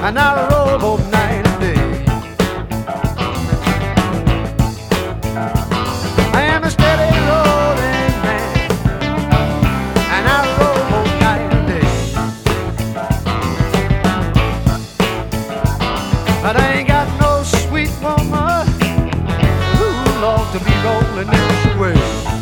and I roll both night and day. I am a steady rolling man, and I roll both night and day. But I ain't got no sweet woman who loves to be rolling this way.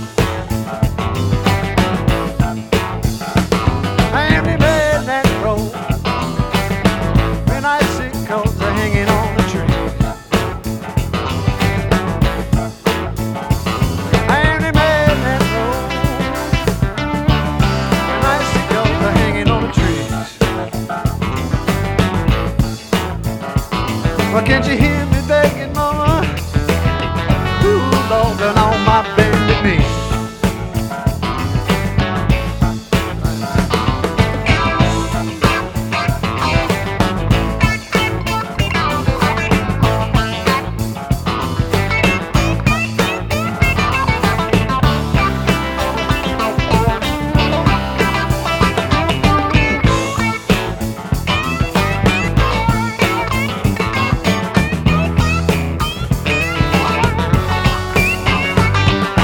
I am the man that rolls when icicles are hanging on the tree. I am the man that rolls when icicles are hanging on the trees. Well, can't you hear me begging, mama? Ooh, Lord, turn on my baby me.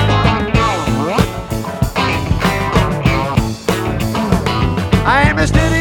I am a